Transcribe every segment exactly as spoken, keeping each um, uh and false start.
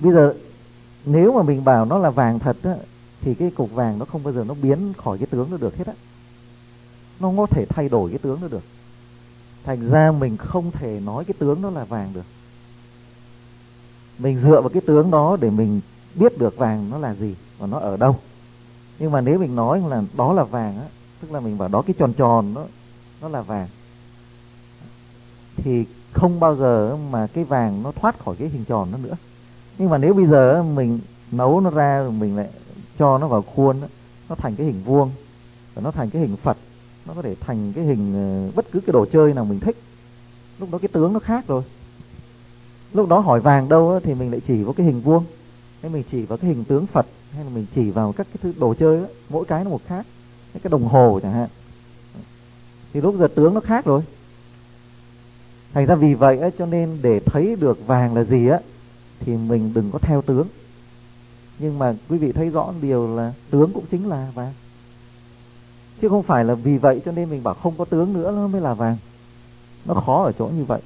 Bây giờ nếu mà mình bảo nó là vàng thật á, thì cái cục vàng nó không bao giờ nó biến khỏi cái tướng nó được hết á. Nó không có thể thay đổi cái tướng nó được. Thành ra mình không thể nói cái tướng nó là vàng được. Mình dựa vào cái tướng đó để mình biết được vàng nó là gì và nó ở đâu. Nhưng mà nếu mình nói là đó là vàng á, tức là mình bảo đó cái tròn tròn đó nó là vàng, thì không bao giờ mà cái vàng nó thoát khỏi cái hình tròn đó nữa. Nhưng mà nếu bây giờ mình nấu nó ra rồi mình lại cho nó vào khuôn đó, nó thành cái hình vuông, và nó thành cái hình Phật, nó có thể thành cái hình bất cứ cái đồ chơi nào mình thích, lúc đó cái tướng nó khác rồi. Lúc đó hỏi vàng đâu á, thì mình lại chỉ vào cái hình vuông, hay mình chỉ vào cái hình tướng Phật, hay là mình chỉ vào các cái thứ đồ chơi đó, mỗi cái nó một khác. Cái đồng hồ chẳng hạn, thì lúc giờ tướng nó khác rồi. Thành ra vì vậy á, cho nên để thấy được vàng là gì á, thì mình đừng có theo tướng. Nhưng mà quý vị thấy rõ điều là tướng cũng chính là vàng, chứ không phải là vì vậy cho nên mình bảo không có tướng nữa nó mới là vàng. Nó khó ở chỗ như vậy.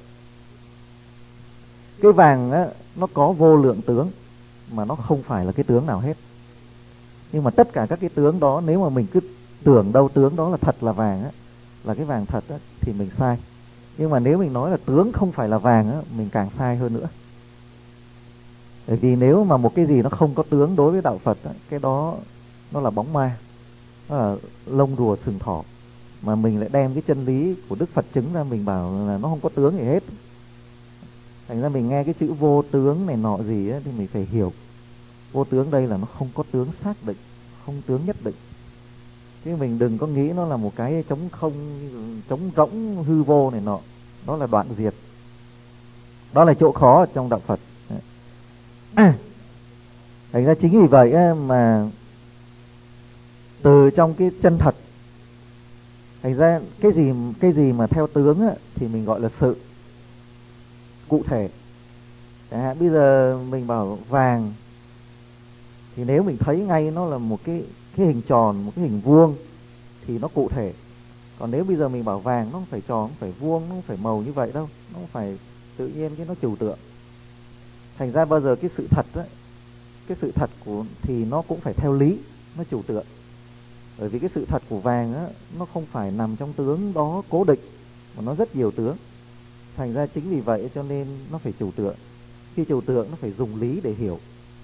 Cái vàng á, nó có vô lượng tướng, mà nó không phải là cái tướng nào hết. Nhưng mà tất cả các cái tướng đó, nếu mà mình cứ tưởng đâu tướng đó là thật là vàng á, là cái vàng thật á, thì mình sai. Nhưng mà nếu mình nói là tướng không phải là vàng á, mình càng sai hơn nữa. Bởi vì nếu mà một cái gì nó không có tướng đối với đạo Phật á, cái đó nó là bóng ma, nó là lông rùa sừng thỏ. Mà mình lại đem cái chân lý của Đức Phật chứng ra, mình bảo là nó không có tướng gì hết. Thành ra mình nghe cái chữ vô tướng này nọ gì á, thì mình phải hiểu vô tướng đây là nó không có tướng xác định, không tướng nhất định. Chứ mình đừng có nghĩ nó là một cái trống không, trống rỗng hư vô này nọ. Đó là đoạn diệt. Đó là chỗ khó ở trong đạo Phật. À, thành ra chính vì vậy á, mà từ trong cái chân thật, thành ra cái gì cái gì mà theo tướng á, thì mình gọi là sự cụ thể. Chẳng hạn bây giờ mình bảo vàng, thì nếu mình thấy ngay nó là một cái cái hình tròn, một cái hình vuông, thì nó cụ thể. Còn nếu bây giờ mình bảo vàng, nó không phải tròn, không phải vuông, nó không phải màu như vậy đâu, nó không phải tự nhiên cái nó trừu tượng. Thành ra bao giờ cái sự thật á, cái sự thật của thì nó cũng phải theo lý, nó trừu tượng. Bởi vì cái sự thật của vàng á, nó không phải nằm trong tướng đó cố định, mà nó rất nhiều tướng. Thành ra chính vì vậy cho nên nó phải trừu tượng. Khi trừu tượng nó phải dùng lý để hiểu.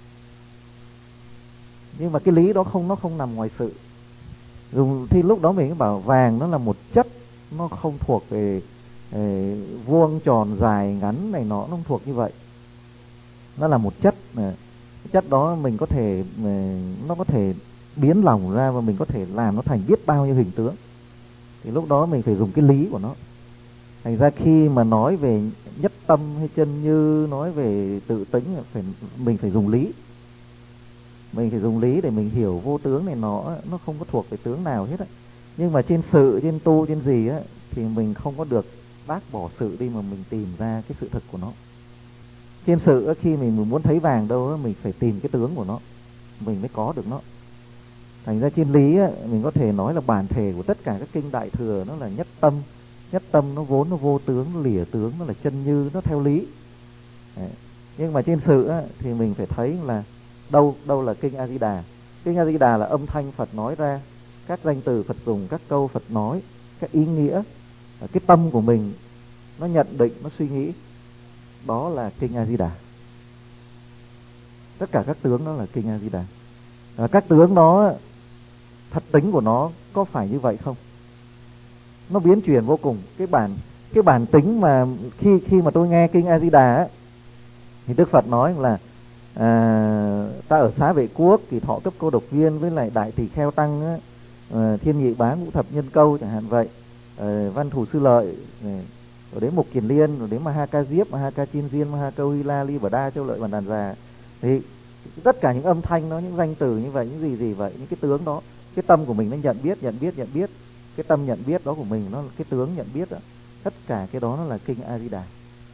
Nhưng mà cái lý đó không nó không nằm ngoài sự. Dùng thì lúc đó mình mới bảo vàng nó là một chất, nó không thuộc về eh, vuông tròn dài ngắn này nọ, nó không thuộc như vậy. Nó là một chất. Chất đó mình có thể nó có thể biến lỏng ra, và mình có thể làm nó thành biết bao nhiêu hình tướng. Thì lúc đó mình phải dùng cái lý của nó. Thành ra khi mà nói về nhất tâm hay chân như, nói về tự tính, phải mình phải dùng lý. Mình phải dùng lý để mình hiểu vô tướng này nó nó không có thuộc về tướng nào hết á. Nhưng mà trên sự, trên tu, trên gì á, thì mình không có được bác bỏ sự đi mà mình tìm ra cái sự thật của nó. Trên sự á, khi mình muốn thấy vàng đâu á, mình phải tìm cái tướng của nó, mình mới có được nó. Thành ra trên lý á, mình có thể nói là bản thể của tất cả các kinh Đại Thừa nó là nhất tâm. Nhất tâm nó vốn nó vô tướng, nó lìa tướng, nó là chân như, nó theo lý. Đấy. Nhưng mà trên sự á, thì mình phải thấy là đâu đâu là kinh A Di Đà. Kinh A Di Đà là âm thanh Phật nói ra, các danh từ Phật dùng, các câu Phật nói, các ý nghĩa, cái tâm của mình nó nhận định, nó suy nghĩ. Đó là kinh A Di Đà. Tất cả các tướng đó là kinh A Di Đà. À, các tướng đó, thật tính của nó có phải như vậy không? Nó biến chuyển vô cùng. Cái bản cái bản tính mà khi khi mà tôi nghe kinh A Di Đà á, thì Đức Phật nói là à, ta ở Xá Vệ Quốc, Kỳ Thọ Cấp Cô Độc Viên, với lại Đại Tỳ Kheo Tăng á, à, Thiên Nhị Bá Ngũ Thập Nhân Câu chẳng hạn vậy, à, Văn Thù Sư Lợi, rồi đến Mục Kiền Liên, rồi đến Ma Ha Ca Diếp, Ma Ha Ca Chiên Diên, Ma Ha Câu Hy La, Ly Bà Đa, Châu Lợi Bản Đàn Già. Thì tất cả những âm thanh đó, những danh từ như vậy, những gì gì vậy, những cái tướng đó, cái tâm của mình nó nhận biết, nhận biết, nhận biết. Cái tâm nhận biết đó của mình, nó cái tướng nhận biết đó. Tất cả cái đó nó là kinh A Di Đà.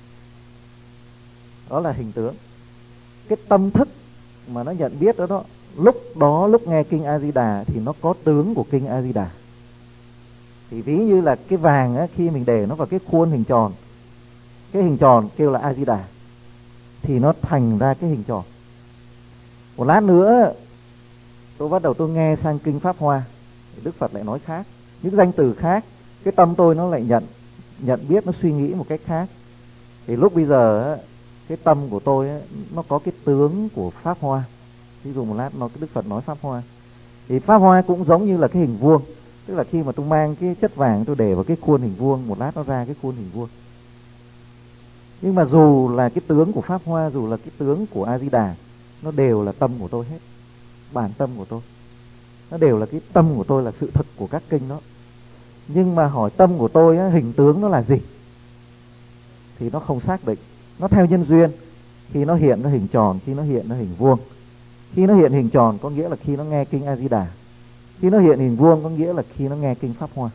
Đó là hình tướng. Cái tâm thức mà nó nhận biết đó đó, lúc đó lúc nghe kinh A Di Đà thì nó có tướng của kinh A Di Đà. Thì ví như là cái vàng á, khi mình để nó vào cái khuôn hình tròn, cái hình tròn kêu là A Di Đà, thì nó thành ra cái hình tròn. Một lát nữa tôi bắt đầu tôi nghe sang kinh Pháp Hoa, Đức Phật lại nói khác, những danh từ khác, cái tâm tôi nó lại nhận nhận biết, nó suy nghĩ một cách khác. Thì lúc bây giờ cái tâm của tôi nó có cái tướng của Pháp Hoa. Ví dụ một lát nó Đức Phật nói Pháp Hoa, thì Pháp Hoa cũng giống như là cái hình vuông, tức là khi mà tôi mang cái chất vàng tôi để vào cái khuôn hình vuông, một lát nó ra cái khuôn hình vuông. Nhưng mà dù là cái tướng của Pháp Hoa, dù là cái tướng của A Di Đà, nó đều là tâm của tôi hết, bản tâm của tôi, nó đều là cái tâm của tôi, là sự thực của các kinh đó. Nhưng mà hỏi tâm của tôi á, hình tướng nó là gì thì nó không xác định, nó theo nhân duyên. Khi nó hiện nó hình tròn, khi nó hiện nó hình vuông. Khi nó hiện hình tròn có nghĩa là khi nó nghe kinh A Di Đà, khi nó hiện hình vuông có nghĩa là khi nó nghe kinh Pháp Hoa.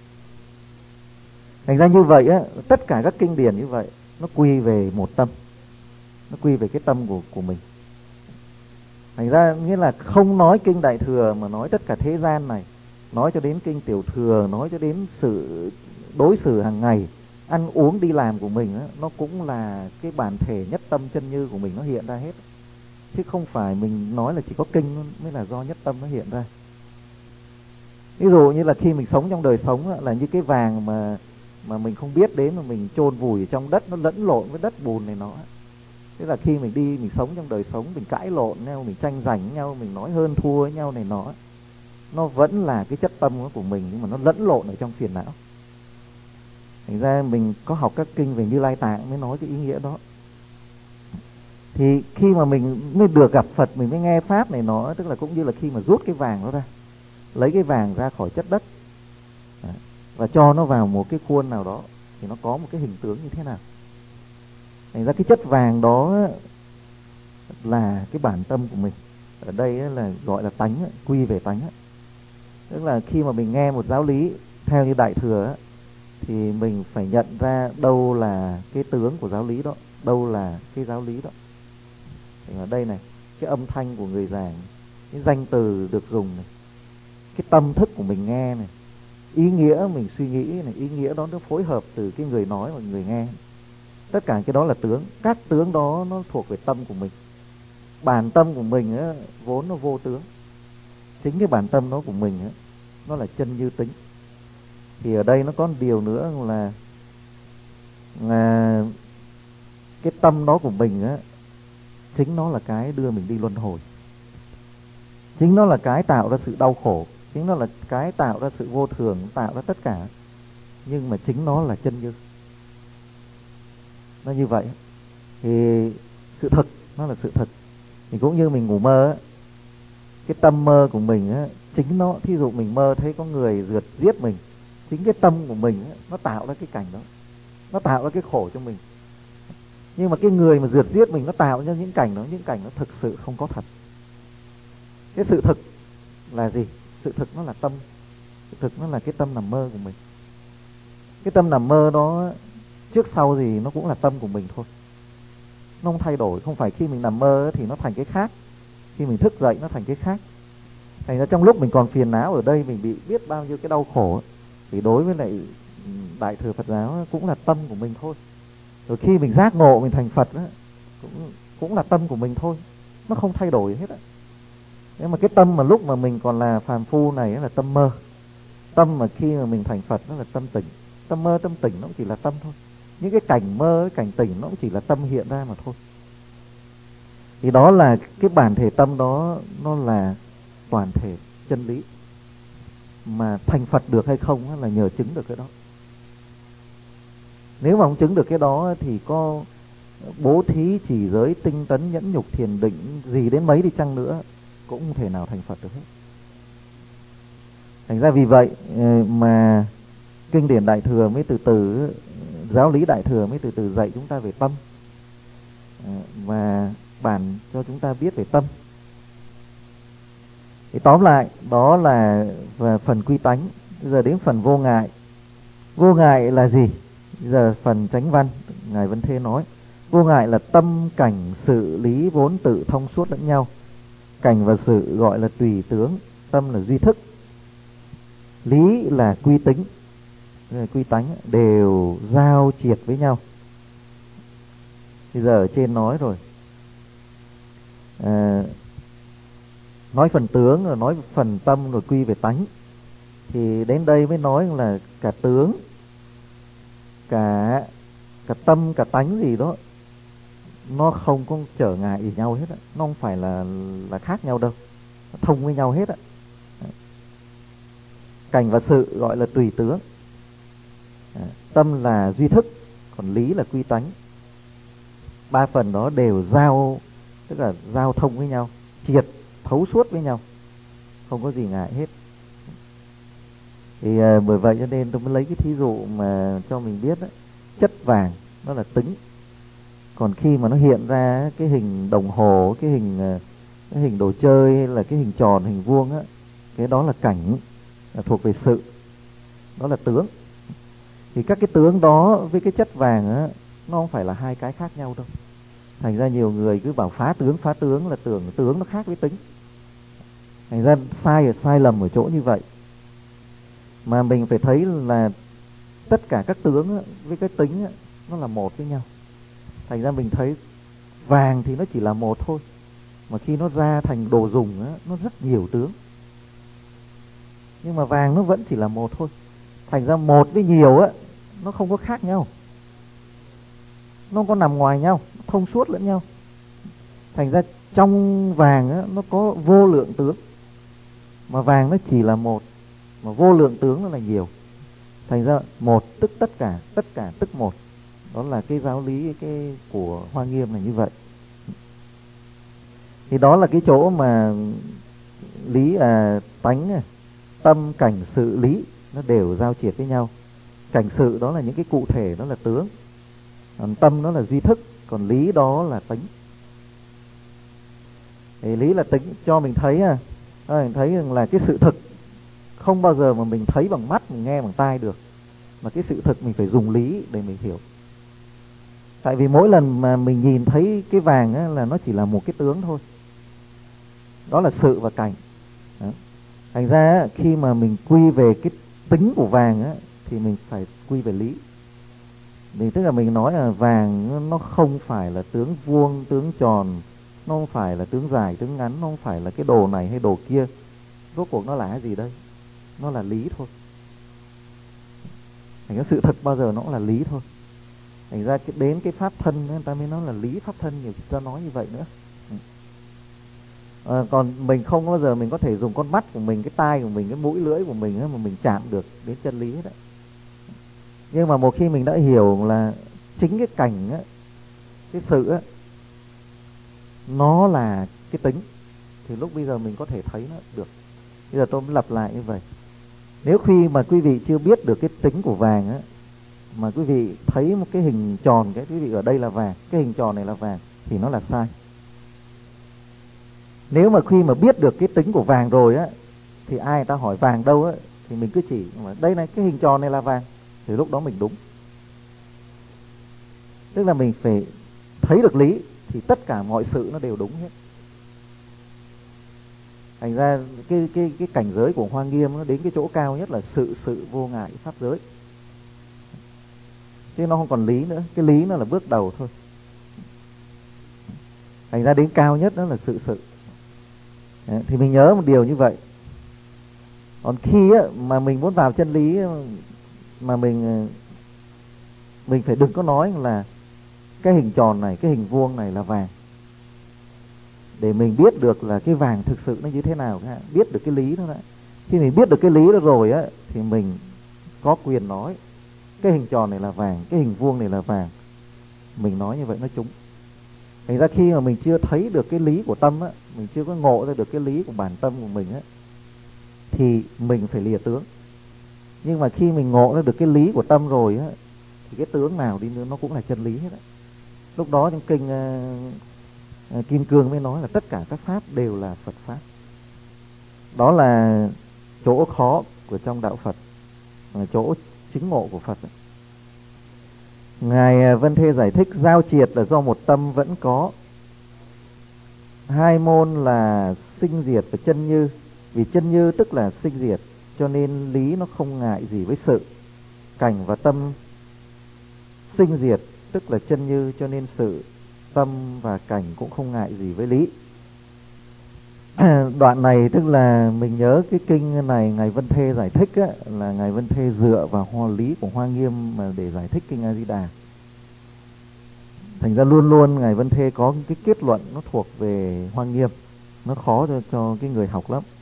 Thành ra như vậy á, tất cả các kinh điển như vậy nó quy về một tâm, nó quy về cái tâm của của mình. Thành ra nghĩa là không nói kinh Đại Thừa mà nói tất cả thế gian này, nói cho đến kinh Tiểu Thừa, nói cho đến sự đối xử hàng ngày, ăn uống đi làm của mình á, nó cũng là cái bản thể nhất tâm chân như của mình nó hiện ra hết. Chứ không phải mình nói là chỉ có kinh mới là do nhất tâm nó hiện ra. Ví dụ như là khi mình sống trong đời sống á, là như cái vàng mà mà mình không biết đến, mà mình chôn vùi trong đất, nó lẫn lộn với đất bùn này nó. Thế là khi mình đi, mình sống trong đời sống, mình cãi lộn nhau, mình tranh giành nhau, mình nói hơn thua với nhau này nó, nó vẫn là cái chất tâm của mình, nhưng mà nó lẫn lộn ở trong phiền não. Thành ra mình có học các kinh về Như Lai Tạng mới nói cái ý nghĩa đó. Thì khi mà mình mới được gặp Phật, mình mới nghe Pháp này nó, tức là cũng như là khi mà rút cái vàng nó ra, lấy cái vàng ra khỏi chất đất và cho nó vào một cái khuôn nào đó, thì nó có một cái hình tướng như thế nào. Thành ra cái chất vàng đó là cái bản tâm của mình. Ở đây là gọi là tánh, quy về tánh. Tức là khi mà mình nghe một giáo lý theo như Đại Thừa thì mình phải nhận ra đâu là cái tướng của giáo lý đó, đâu là cái giáo lý đó. Thì ở đây này, cái âm thanh của người giảng, cái danh từ được dùng này, cái tâm thức của mình nghe này, ý nghĩa mình suy nghĩ này, ý nghĩa đó nó phối hợp từ cái người nói và người nghe. Tất cả cái đó là tướng. Các tướng đó nó thuộc về tâm của mình. Bản tâm của mình á, vốn nó vô tướng. Chính cái bản tâm đó của mình á, nó là chân như tính. Thì ở đây nó có một điều nữa là, là cái tâm đó của mình á, chính nó là cái đưa mình đi luân hồi. Chính nó là cái tạo ra sự đau khổ. Chính nó là cái tạo ra sự vô thường, tạo ra tất cả. Nhưng mà chính nó là chân như. Nó như vậy. Thì sự thực, nó là sự thực. Thì cũng như mình ngủ mơ á, cái tâm mơ của mình á, chính nó, thí dụ mình mơ thấy có người rượt giết mình, chính cái tâm của mình á, nó tạo ra cái cảnh đó, nó tạo ra cái khổ cho mình. Nhưng mà cái người mà rượt giết mình nó tạo ra những cảnh đó, những cảnh nó thực sự không có thật. Cái sự thực là gì? Sự thực nó là tâm. Sự thực nó là cái tâm nằm mơ của mình. Cái tâm nằm mơ đó trước sau gì nó cũng là tâm của mình thôi, nó không thay đổi. Không phải khi mình nằm mơ thì nó thành cái khác, khi mình thức dậy nó thành cái khác. Thành ra trong lúc mình còn phiền não ở đây, mình bị biết bao nhiêu cái đau khổ, thì đối với lại Đại Thừa Phật giáo cũng là tâm của mình thôi. Rồi khi mình giác ngộ, mình thành Phật cũng, cũng là tâm của mình thôi, nó không thay đổi hết á. Nhưng mà cái tâm mà lúc mà mình còn là phàm phu này là tâm mơ. Tâm mà khi mà mình thành Phật nó là tâm tỉnh. Tâm mơ, tâm tỉnh nó cũng chỉ là tâm thôi. Những cái cảnh mơ, cái cảnh tỉnh nó cũng chỉ là tâm hiện ra mà thôi. Thì đó là cái bản thể tâm đó, nó là toàn thể chân lý. Mà thành Phật được hay không là nhờ chứng được cái đó. Nếu mà không chứng được cái đó thì có bố thí, trì giới, tinh tấn, nhẫn nhục, thiền định gì đến mấy đi chăng nữa cũng không thể nào thành Phật được hết. Thành ra vì vậy mà kinh điển Đại Thừa mới từ từ, giáo lý Đại Thừa mới từ từ dạy chúng ta về tâm, và bản cho chúng ta biết về tâm. Thì tóm lại đó là phần quy tánh. Bây giờ đến phần vô ngại. Vô ngại là gì? Bây giờ phần chánh văn Ngài Vân Thê nói vô ngại là tâm cảnh sự lý vốn tự thông suốt lẫn nhau. Cảnh và sự gọi là tùy tướng, tâm là duy thức, lý là quy tính, quy tánh, đều giao triệt với nhau. Bây giờ ở trên nói rồi, à, nói phần tướng rồi nói phần tâm rồi quy về tánh. Thì đến đây mới nói là cả tướng, cả cả tâm, cả tánh gì đó nó không có trở ngại gì nhau hết á, nó không phải là là khác nhau đâu, nó thông với nhau hết á. Cảnh và sự gọi là tùy tướng, tâm là duy thức, còn lý là quy tánh. Ba phần đó đều giao, tức là giao thông với nhau, triệt thấu suốt với nhau, không có gì ngại hết. Thì à, bởi vậy cho nên tôi mới lấy cái thí dụ mà cho mình biết đó, chất vàng nó là tính, còn khi mà nó hiện ra cái hình đồng hồ, cái hình cái hình đồ chơi, hay là cái hình tròn, hình vuông á, cái đó là cảnh, là thuộc về sự, đó là tướng. Thì các cái tướng đó với cái chất vàng á, nó không phải là hai cái khác nhau đâu. Thành ra nhiều người cứ bảo phá tướng, phá tướng là tưởng tướng nó khác với tính. Thành ra sai ở sai lầm ở chỗ như vậy. Mà mình phải thấy là tất cả các tướng á, với cái tính á, nó là một với nhau. Thành ra mình thấy vàng thì nó chỉ là một thôi, mà khi nó ra thành đồ dùng á, nó rất nhiều tướng. Nhưng mà vàng nó vẫn chỉ là một thôi. Thành ra một với nhiều á, nó không có khác nhau, nó không có nằm ngoài nhau, thông suốt lẫn nhau. Thành ra trong vàng á, nó có vô lượng tướng, mà vàng nó chỉ là một, mà vô lượng tướng nó là nhiều. Thành ra một tức tất cả, tất cả tức một. Đó là cái giáo lý cái của Hoa Nghiêm là như vậy. Thì đó là cái chỗ mà lý à, tánh, tâm, cảnh, sự, lý nó đều giao triệt với nhau. Cảnh sự đó là những cái cụ thể, đó là tướng, còn tâm đó là duy thức, còn lý đó là tính. Thì lý là tính cho mình thấy à, mình thấy rằng là cái sự thực không bao giờ mà mình thấy bằng mắt, mình nghe bằng tai được, mà cái sự thực mình phải dùng lý để mình hiểu. Tại vì mỗi lần mà mình nhìn thấy cái vàng á, là nó chỉ là một cái tướng thôi, đó là sự và cảnh. Đó. Thành ra á, khi mà mình quy về cái tính của vàng á, thì mình phải quy về lý. Thì tức là mình nói là vàng nó không phải là tướng vuông, tướng tròn, nó không phải là tướng dài, tướng ngắn, nó không phải là cái đồ này hay đồ kia. Rốt cuộc nó là cái gì đây? Nó là lý thôi. Thành ra sự thật bao giờ nó cũng là lý thôi. Thành ra cái, đến cái pháp thân người ta mới nói là lý pháp thân, nhiều người ta nói như vậy nữa. À, còn mình không bao giờ mình có thể dùng con mắt của mình, cái tai của mình, cái mũi lưỡi của mình mà mình chạm được đến chân lý đấy. Nhưng mà một khi mình đã hiểu là chính cái cảnh á, cái sự á, nó là cái tính, thì lúc bây giờ mình có thể thấy nó được. Bây giờ tôi mới lặp lại như vậy. Nếu khi mà quý vị chưa biết được cái tính của vàng á, mà quý vị thấy một cái hình tròn, cái quý vị ở đây là vàng, cái hình tròn này là vàng, thì nó là sai. Nếu mà khi mà biết được cái tính của vàng rồi á, thì ai người ta hỏi vàng đâu á, thì mình cứ chỉ mà đây này, cái hình tròn này là vàng, thì lúc đó mình đúng. Tức là mình phải thấy được lý thì tất cả mọi sự nó đều đúng hết. Thành ra cái cái cái cảnh giới của Hoa Nghiêm nó đến cái chỗ cao nhất là sự sự vô ngại pháp giới, chứ nó không còn lý nữa. Cái lý nó là bước đầu thôi. Thành ra đến cao nhất đó là sự sự. Đấy, thì mình nhớ một điều như vậy. Còn khi á, mà mình muốn vào chân lý mà mình mình phải đừng có nói là cái hình tròn này, cái hình vuông này là vàng, để mình biết được là cái vàng thực sự nó như thế nào, biết được cái lý đó đã. Khi mình biết được cái lý đó rồi á, thì mình có quyền nói cái hình tròn này là vàng, cái hình vuông này là vàng. Mình nói như vậy nó trúng. Thành ra khi mà mình chưa thấy được cái lý của tâm á, mình chưa có ngộ ra được cái lý của bản tâm của mình á, thì mình phải lìa tướng. Nhưng mà khi mình ngộ ra được cái lý của tâm rồi á, thì cái tướng nào đi nữa nó cũng là chân lý hết á. Lúc đó trong kinh uh, uh, Kim Cương mới nói là tất cả các pháp đều là Phật pháp. Đó là chỗ khó của trong đạo Phật, là chỗ chứng ngộ của Phật. Ngài Vân Thê giải thích giao triệt là do một tâm vẫn có. Hai môn là sinh diệt và chân như. Vì chân như tức là sinh diệt, cho nên lý nó không ngại gì với sự. Cảnh và tâm sinh diệt tức là chân như, cho nên sự, tâm và cảnh cũng không ngại gì với lý. Đoạn này tức là mình nhớ cái kinh này ngài Vân Thê giải thích á, là ngài Vân Thê dựa vào hoa lý của Hoa Nghiêm mà để giải thích kinh A Di Đà. Thành ra luôn luôn ngài Vân Thê có cái kết luận nó thuộc về Hoa Nghiêm, nó khó cho, cho cái người học lắm.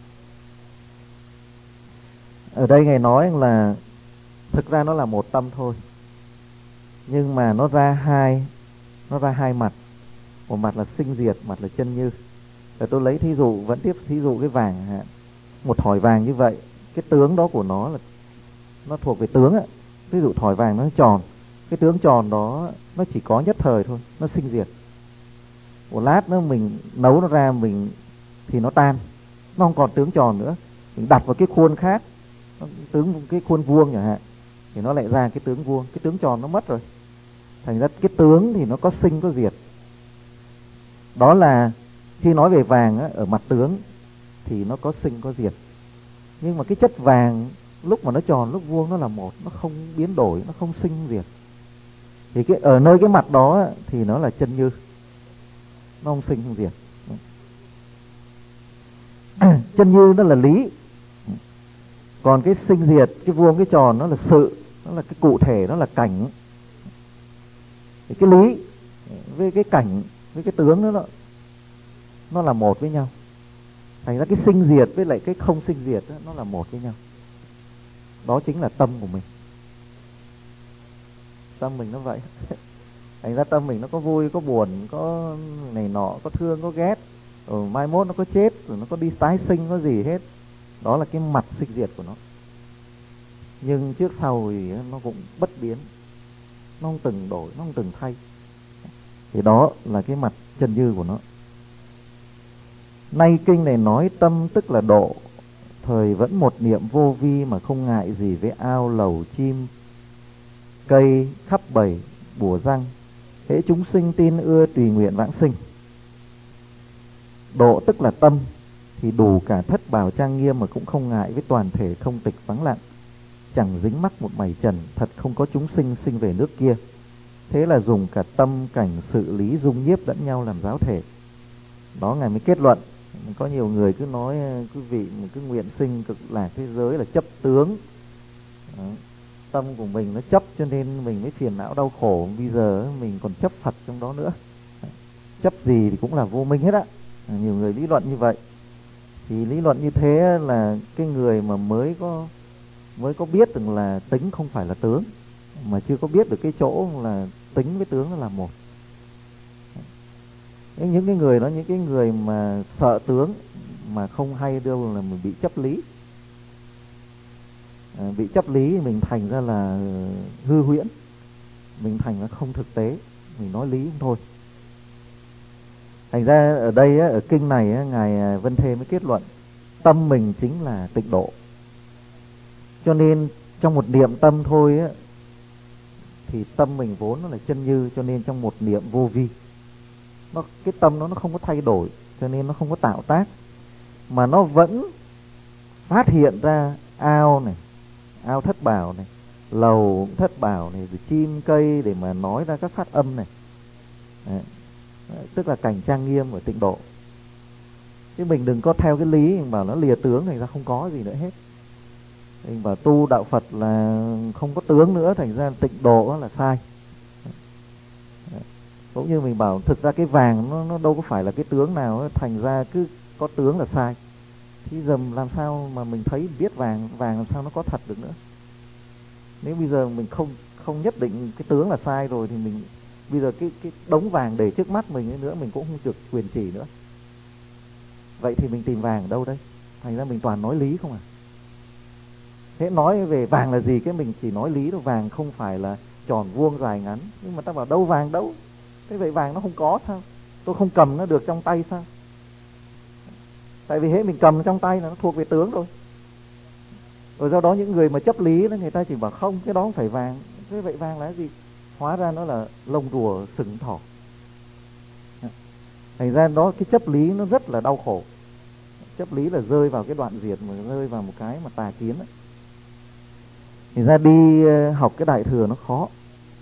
Ở đây ngài nói là thực ra nó là một tâm thôi, nhưng mà nó ra hai nó ra hai mặt. Một mặt là sinh diệt, mặt là chân như. Rồi tôi lấy thí dụ, vẫn tiếp thí dụ cái vàng hả? Một thỏi vàng như vậy, cái tướng đó của nó là nó thuộc về tướng á. Ví dụ thỏi vàng nó tròn, cái tướng tròn đó nó chỉ có nhất thời thôi, nó sinh diệt. Một lát nữa mình nấu nó ra mình thì nó tan, nó không còn tướng tròn nữa. Mình đặt vào cái khuôn khác, tướng cái khuôn vuông chẳng hạn, thì nó lại ra cái tướng vuông, cái tướng tròn nó mất rồi. Thành ra cái tướng thì nó có sinh có diệt. Đó là khi nói về vàng á, ở mặt tướng thì nó có sinh có diệt. Nhưng mà cái chất vàng lúc mà nó tròn lúc vuông nó là một, nó không biến đổi, nó không sinh không diệt. Thì cái ở nơi cái mặt đó á, thì nó là chân như, nó không sinh không diệt. Chân như nó là lý, còn cái sinh diệt, cái vuông cái tròn nó là sự, nó là cái cụ thể, nó là cảnh. Thì cái lý với cái cảnh với cái tướng đó, đó nó là một với nhau. Thành ra cái sinh diệt với lại cái không sinh diệt đó, nó là một với nhau. Đó chính là tâm của mình. Tâm mình nó vậy. Thành ra tâm mình nó có vui, có buồn, có này nọ, có thương, có ghét, rồi mai mốt nó có chết, rồi nó có đi tái sinh, có gì hết. Đó là cái mặt sinh diệt của nó. Nhưng trước sau thì nó cũng bất biến, nó không từng đổi, nó không từng thay. Thì đó là cái mặt chân như của nó. Nay kinh này nói tâm tức là độ, thời vẫn một niệm vô vi mà không ngại gì với ao lầu chim cây khắp bầy bùa răng, hễ chúng sinh tin ưa tùy nguyện vãng sinh. Độ tức là tâm, thì đủ cả thất bảo trang nghiêm mà cũng không ngại với toàn thể không tịch vắng lặng, chẳng dính mắc một mảy trần, thật không có chúng sinh sinh về nước kia. Thế là dùng cả tâm cảnh sự lý dung nhiếp lẫn nhau làm giáo thể. Đó ngài mới kết luận. Có nhiều người cứ nói quý vị cứ nguyện sinh cực lạc thế giới là chấp tướng. Đó. Tâm của mình nó chấp cho nên mình mới phiền não đau khổ. Bây giờ mình còn chấp Phật trong đó nữa. Chấp gì thì cũng là vô minh hết á. Nhiều người lý luận như vậy. Thì lý luận như thế là cái người mà mới có mới có biết rằng là tính không phải là tướng, mà chưa có biết được cái chỗ là tính với tướng là một. Những cái người đó, những cái người mà sợ tướng mà không hay đâu là mình bị chấp lý. À, bị chấp lý mình thành ra là hư huyễn, mình thành ra không thực tế, mình nói lý không thôi. Thành ra ở đây ở kinh này ngài Vân Thê mới kết luận tâm mình chính là tịnh độ. Cho nên trong một niệm tâm thôi á, thì tâm mình vốn nó là chân như, cho nên trong một niệm vô vi, nó cái tâm nó nó không có thay đổi, cho nên nó không có tạo tác, mà nó vẫn phát hiện ra ao này, ao thất bảo này, lầu thất bảo này, rồi chim cây để mà nói ra các phát âm này. Đấy. Tức là cảnh trang nghiêm của tịnh độ. Chứ mình đừng có theo cái lý mình bảo nó lìa tướng thành ra không có gì nữa hết. Mình bảo tu đạo Phật là không có tướng nữa, thành ra tịnh độ là sai. Cũng như mình bảo thực ra cái vàng nó, nó đâu có phải là cái tướng nào, thành ra cứ có tướng là sai. Thì giờ làm sao mà mình thấy biết vàng, vàng làm sao nó có thật được nữa. Nếu bây giờ mình không không nhất định cái tướng là sai rồi thì mình bây giờ cái cái đống vàng để trước mắt mình nữa mình cũng không được quyền chỉ nữa. Vậy thì mình tìm vàng ở đâu đây? Thành ra mình toàn nói lý không à. Thế nói về vàng là gì, cái mình chỉ nói lý thôi, vàng không phải là tròn vuông dài ngắn. Nhưng mà ta bảo đâu vàng đâu. Thế vậy vàng nó không có sao? Tôi không cầm nó được trong tay sao? Tại vì hễ mình cầm trong tay là nó thuộc về tướng rồi. Rồi do đó những người mà chấp lý đó, người ta chỉ bảo không, cái đó không phải vàng. Thế vậy vàng là cái gì? Hóa ra nó là lông rùa sừng thỏ. Thành ra đó cái chấp lý nó rất là đau khổ. Chấp lý là rơi vào cái đoạn diệt, mà rơi vào một cái mà tà kiến đó. Thành ra đi học cái đại thừa nó khó.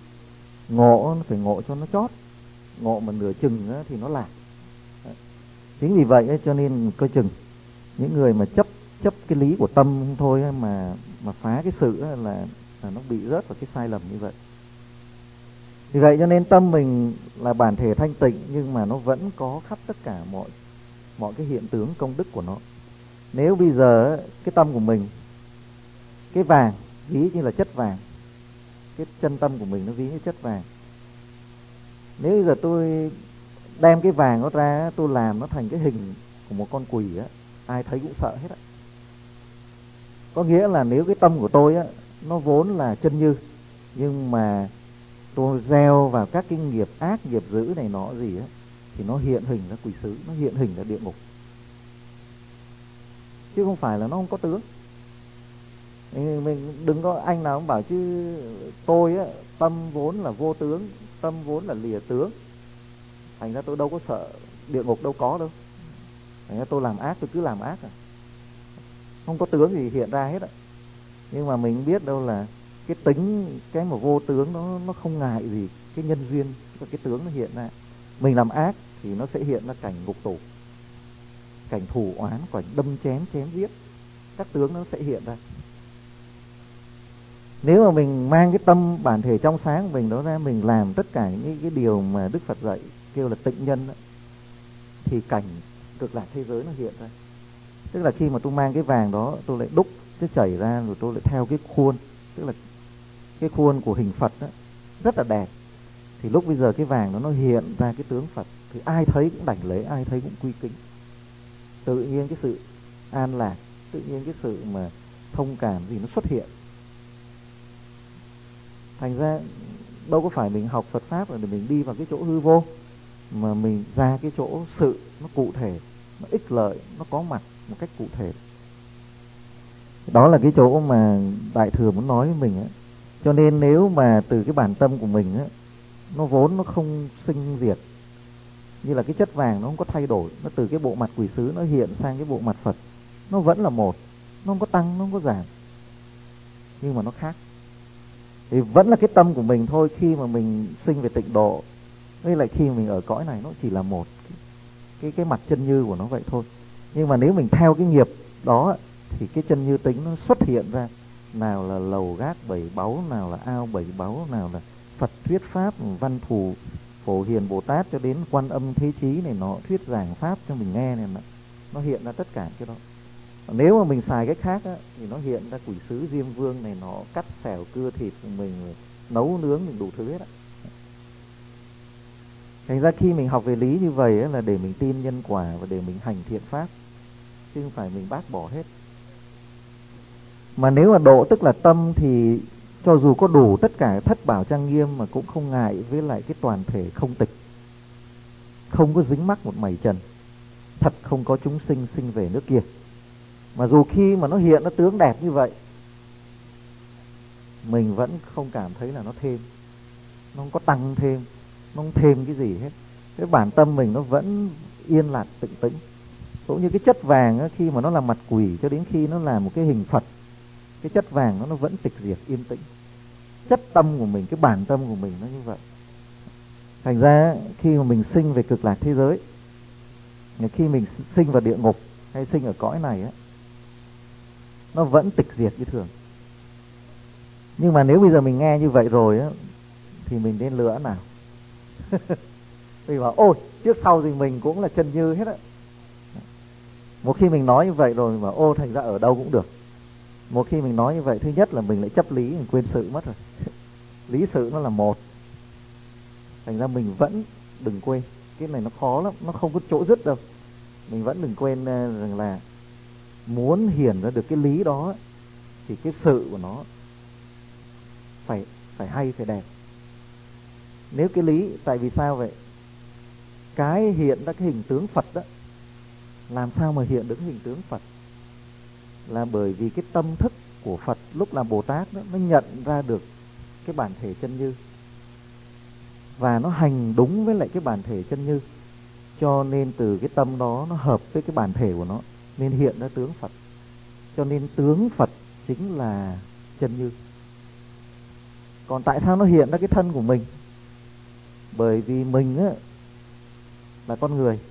Ngộ nó phải ngộ cho nó chót. Ngộ mà nửa chừng thì nó lạc. Chính vì vậy ấy, cho nên coi chừng những người mà chấp chấp cái lý của tâm thôi ấy, mà mà phá cái sự ấy, là là nó bị rớt vào cái sai lầm như vậy. Vì vậy cho nên tâm mình là bản thể thanh tịnh, nhưng mà nó vẫn có khắp tất cả mọi mọi cái hiện tướng công đức của nó. Nếu bây giờ ấy, cái tâm của mình, cái vàng ví như là chất vàng, cái chân tâm của mình nó ví như chất vàng. Nếu bây giờ tôi đem cái vàng nó ra, tôi làm nó thành cái hình của một con quỷ á, ai thấy cũng sợ hết á. Có nghĩa là nếu cái tâm của tôi á, nó vốn là chân như, nhưng mà tôi gieo vào các cái nghiệp ác, nghiệp dữ này nọ gì á, thì nó hiện hình ra quỷ sứ, nó hiện hình ra địa ngục, chứ không phải là nó không có tướng. Mình đừng có anh nào cũng bảo chứ tôi á, tâm vốn là vô tướng, tâm vốn là lìa tướng, thành ra tôi đâu có sợ địa ngục, đâu có đâu. Thành ra tôi làm ác tôi cứ làm ác à, không có tướng gì hiện ra hết á. Nhưng mà mình biết đâu là cái tính, cái mà vô tướng nó nó không ngại gì cái nhân duyên và cái tướng nó hiện ra. Mình làm ác thì nó sẽ hiện ra cảnh ngục tù, cảnh thù oán, cảnh đâm chém chém giết, các tướng nó sẽ hiện ra. Nếu mà mình mang cái tâm bản thể trong sáng của mình đó ra, mình làm tất cả những cái điều mà Đức Phật dạy kêu là tịnh nhân đó, thì cảnh cực lạc thế giới nó hiện ra. Tức là khi mà tôi mang cái vàng đó, tôi lại đúc cái chảy ra, rồi tôi lại theo cái khuôn, tức là cái khuôn của hình Phật đó, rất là đẹp. Thì lúc bây giờ cái vàng đó nó hiện ra cái tướng Phật, thì ai thấy cũng đảnh lễ, ai thấy cũng quy kính. Tự nhiên cái sự an lạc, tự nhiên cái sự mà thông cảm gì nó xuất hiện. Thành ra đâu có phải mình học Phật Pháp rồi để mình đi vào cái chỗ hư vô, mà mình ra cái chỗ sự nó cụ thể, nó ích lợi, nó có mặt một cách cụ thể. Đó là cái chỗ mà Đại Thừa muốn nói với mình á. Cho nên nếu mà từ cái bản tâm của mình á, nó vốn nó không sinh diệt, như là cái chất vàng nó không có thay đổi, nó từ cái bộ mặt quỷ sứ nó hiện sang cái bộ mặt Phật, nó vẫn là một, nó không có tăng, nó không có giảm, nhưng mà nó khác. Thì vẫn là cái tâm của mình thôi, khi mà mình sinh về tịnh độ, với lại khi mình ở cõi này nó chỉ là một, cái cái mặt chân như của nó vậy thôi. Nhưng mà nếu mình theo cái nghiệp đó thì cái chân như tính nó xuất hiện ra, nào là lầu gác bảy báu, nào là ao bảy báu, nào là Phật thuyết pháp, văn thù Phổ Hiền Bồ Tát, cho đến Quan Âm Thế Chí này nó thuyết giảng pháp cho mình nghe này, nó hiện ra tất cả cái đó. Nếu mà mình xài cái khác á, thì nó hiện ra quỷ sứ Diêm Vương này, nó cắt xẻo cưa thịt của mình, nấu nướng mình đủ thứ hết á. Thành ra khi mình học về lý như vậy á, là để mình tin nhân quả và để mình hành thiện pháp, chứ không phải mình bác bỏ hết. Mà nếu mà độ tức là tâm thì cho dù có đủ tất cả thất bảo trang nghiêm mà cũng không ngại với lại cái toàn thể không tịch, không có dính mắc một mảy trần, thật không có chúng sinh sinh về nước kia. Mà dù khi mà nó hiện nó tướng đẹp như vậy, mình vẫn không cảm thấy là nó thêm, nó không có tăng thêm, nó không thêm cái gì hết. Cái bản tâm mình nó vẫn yên lạc tịnh tĩnh. Cũng như cái chất vàng á, khi mà nó là mặt quỷ cho đến khi nó là một cái hình Phật, cái chất vàng nó nó vẫn tịch diệt yên tĩnh. Chất tâm của mình, cái bản tâm của mình nó như vậy. Thành ra khi mà mình sinh về cực lạc thế giới, khi mình sinh vào địa ngục hay sinh ở cõi này á, nó vẫn tịch diệt như thường. Nhưng mà nếu bây giờ mình nghe như vậy rồi á, thì mình nên lựa nào? Mình bảo ôi trước sau gì mình cũng là chân như hết á. Một khi mình nói như vậy rồi mình bảo ô thành ra ở đâu cũng được. Một khi mình nói như vậy, thứ nhất là mình lại chấp lý, mình quên sự mất rồi. Lý sự nó là một. Thành ra mình vẫn đừng quên. Cái này nó khó lắm, nó không có chỗ dứt đâu. Mình vẫn đừng quên rằng là muốn hiển ra được cái lý đó thì cái sự của nó phải phải hay, phải đẹp. Nếu cái lý, tại vì sao vậy? Cái hiện ra cái hình tướng Phật đó, làm sao mà hiện được cái hình tướng Phật? Là bởi vì cái tâm thức của Phật lúc làm Bồ Tát đó, nó nhận ra được cái bản thể chân như, và nó hành đúng với lại cái bản thể chân như, cho nên từ cái tâm đó nó hợp với cái bản thể của nó, nên hiện ra tướng Phật. Cho nên tướng Phật chính là chân như. Còn tại sao nó hiện ra cái thân của mình? Bởi vì mình á, là con người,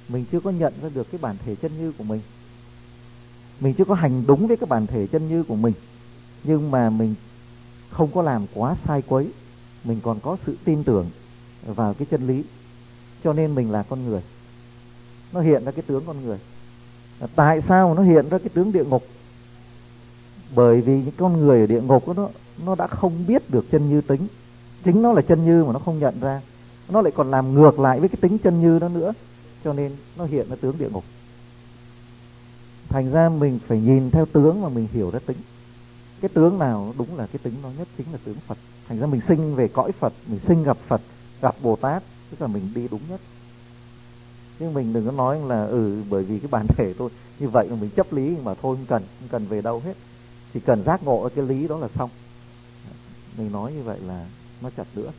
mình chưa có nhận ra được cái bản thể chân như của mình, mình chưa có hành đúng với cái bản thể chân như của mình, nhưng mà mình không có làm quá sai quấy, mình còn có sự tin tưởng vào cái chân lý, cho nên mình là con người. Nó hiện ra cái tướng con người. Tại sao nó hiện ra cái tướng địa ngục? Bởi vì những con người ở địa ngục đó, nó nó đã không biết được chân như tính, chính nó là chân như mà nó không nhận ra, nó lại còn làm ngược lại với cái tính chân như đó nữa, cho nên nó hiện ra tướng địa ngục. Thành ra mình phải nhìn theo tướng mà mình hiểu ra tính. Cái tướng nào đúng là cái tính nó nhất chính là tướng Phật. Thành ra mình sinh về cõi Phật, mình sinh gặp Phật, gặp Bồ Tát, tức là mình đi đúng nhất. chứ mình đừng có nói là ừ bởi vì cái bản thể tôi như vậy mà mình chấp lý mà thôi, không cần không cần về đâu hết, chỉ cần giác ngộ cái lý đó là xong. Mình nói như vậy là nó chặt nữa.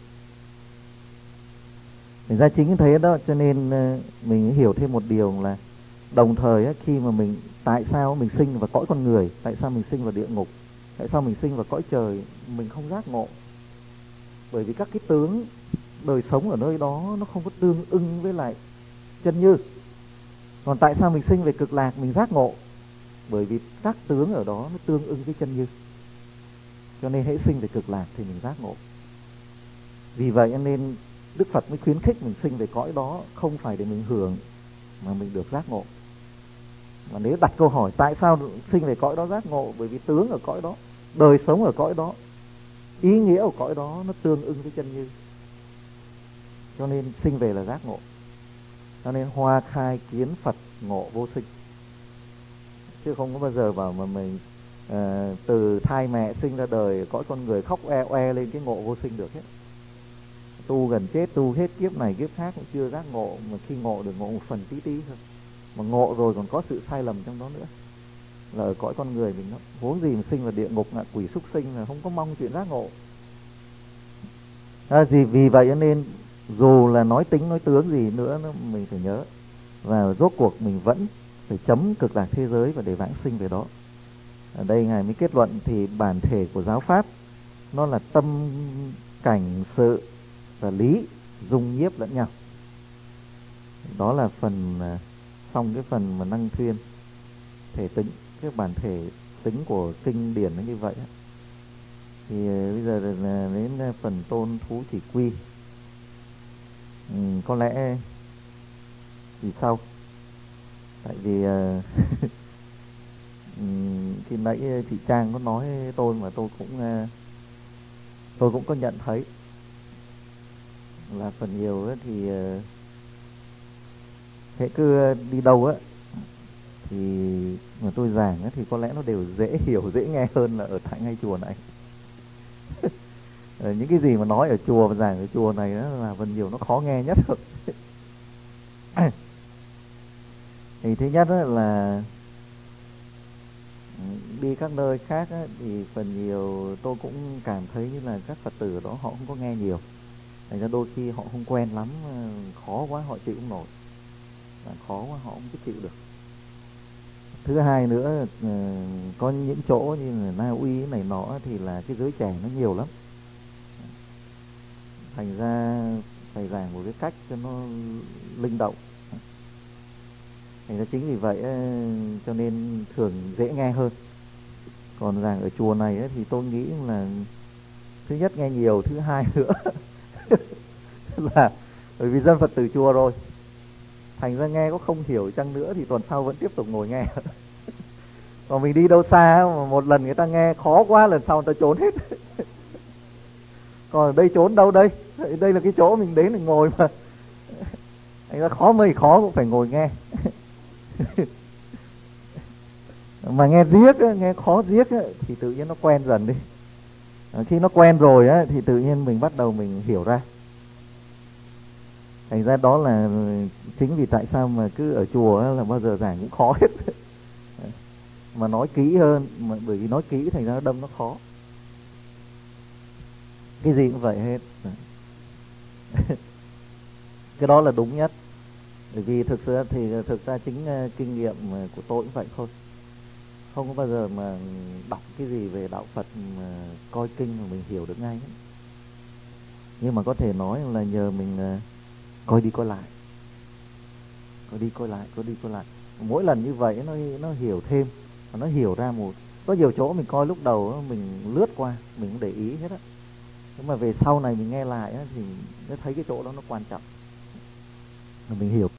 Thành ra chính thế đó, cho nên mình hiểu thêm một điều là đồng thời ấy, khi mà mình tại sao mình sinh vào cõi con người, tại sao mình sinh vào địa ngục, tại sao mình sinh vào cõi trời, mình không giác ngộ? Bởi vì các cái tướng đời sống ở nơi đó nó không có tương ưng với lại chân như. Còn tại sao mình sinh về cực lạc mình giác ngộ? Bởi vì các tướng ở đó nó tương ưng với chân như, cho nên hễ sinh về cực lạc thì mình giác ngộ. Vì vậy nên Đức Phật mới khuyến khích mình sinh về cõi đó không phải để mình hưởng mà mình được giác ngộ. Mà nếu đặt câu hỏi tại sao sinh về cõi đó giác ngộ, bởi vì tướng ở cõi đó, đời sống ở cõi đó, ý nghĩa ở cõi đó nó tương ưng với chân như, cho nên sinh về là giác ngộ. Cho nên hoa khai kiến Phật ngộ vô sinh, chứ không có bao giờ bảo mà mình uh, từ thai mẹ sinh ra đời cõi con người khóc e oe lên cái ngộ vô sinh được hết. Tu gần chết, tu hết kiếp này kiếp khác cũng chưa giác ngộ, mà khi ngộ được ngộ một phần tí tí thôi, mà ngộ rồi còn có sự sai lầm trong đó nữa, là ở cõi con người mình đó. Vốn gì mà sinh vào địa ngục ngạ quỷ súc sinh là không có mong chuyện giác ngộ. À, gì vì vậy nên dù là nói tính nói tướng gì nữa mình phải nhớ, và rốt cuộc mình vẫn phải chấm cực lạc thế giới và để vãng sinh về đó. Ở đây ngài mới kết luận thì bản thể của giáo pháp nó là tâm cảnh sự và lý dung nhiếp lẫn nhau. Đó là phần xong cái phần mà năng thuyên thể tính, cái bản thể tính của kinh điển nó như vậy. Thì bây giờ là đến phần tôn thú chỉ quy. Ừ, có lẽ vì sau tại vì uh, khi nãy chị Trang có nói tôi mà tôi cũng uh, tôi cũng có nhận thấy là phần nhiều ấy thì uh, hễ cứ đi đâu á thì mà tôi giảng ấy, thì có lẽ nó đều dễ hiểu dễ nghe hơn là ở tại ngay chùa này. Những cái gì mà nói ở chùa và giảng ở chùa này đó là phần nhiều nó khó nghe nhất rồi. Thì thứ nhất là đi các nơi khác á, thì phần nhiều tôi cũng cảm thấy như là các Phật tử đó họ không có nghe nhiều, thành ra đôi khi họ không quen lắm, khó quá họ chịu không nổi, khó quá họ không có chịu được. Thứ hai nữa, có những chỗ như là Na Uy này nọ thì là cái giới trẻ nó nhiều lắm, thành ra phải giảng một cái cách cho nó linh động. Thành ra chính vì vậy cho nên thường dễ nghe hơn. Còn giảng ở chùa này thì tôi nghĩ là thứ nhất nghe nhiều, thứ hai nữa là bởi vì dân Phật tử chùa rồi, thành ra nghe có không hiểu chăng nữa thì tuần sau vẫn tiếp tục ngồi nghe. Còn mình đi đâu xa mà một lần người ta nghe khó quá, lần sau người ta trốn hết. Còn ở đây trốn đâu đây, đây là cái chỗ mình đến mình ngồi mà, thành ra khó mấy khó cũng phải ngồi nghe. Mà nghe riết á, nghe khó riết á, thì tự nhiên nó quen dần đi. À, khi nó quen rồi á, thì tự nhiên mình bắt đầu mình hiểu ra. Thành ra đó là chính vì tại sao mà cứ ở chùa á, là bao giờ giảng cũng khó hết. Mà nói kỹ hơn, mà bởi vì nói kỹ thành ra nó đâm nó khó. Cái gì cũng vậy hết. Cái đó là đúng nhất. Bởi vì thực sự thì thực ra chính uh, kinh nghiệm của tôi cũng vậy thôi. Không có bao giờ mà đọc cái gì về đạo Phật mà coi kinh mà mình hiểu được ngay ấy. Nhưng mà có thể nói là nhờ mình uh, coi đi coi lại. coi đi coi lại, coi đi coi lại. Mỗi lần như vậy nó nó hiểu thêm, và nó hiểu ra một, có nhiều chỗ mình coi lúc đầu mình lướt qua, mình không để ý hết á, nhưng mà về sau này mình nghe lại á, thì mới thấy cái chỗ đó nó quan trọng, mình hiểu.